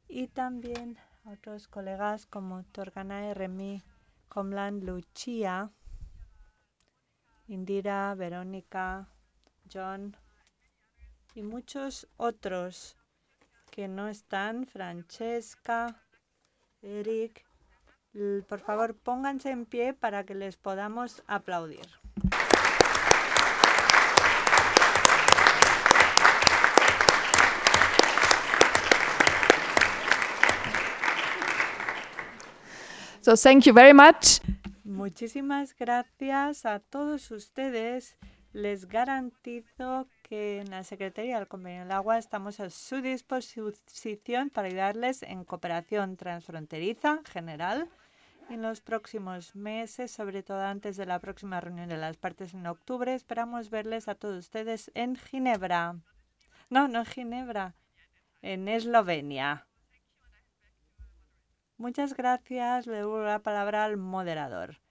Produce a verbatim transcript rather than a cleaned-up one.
y también a otros colegas como Torganae, Remy, Comlan, Lucia, Indira, Verónica, John y muchos otros que no están, Francesca, Eric. Por favor, pónganse en pie para que les podamos aplaudir. So thank you very much. Muchísimas gracias a todos ustedes. Les garantizo que en la Secretaría del Convenio del Agua estamos a su disposición para ayudarles en cooperación transfronteriza general en los próximos meses, sobre todo antes de la próxima reunión de las partes en octubre. Esperamos verles a todos ustedes en Ginebra. No, no en Ginebra, en Eslovenia. Muchas gracias. Le doy la palabra al moderador.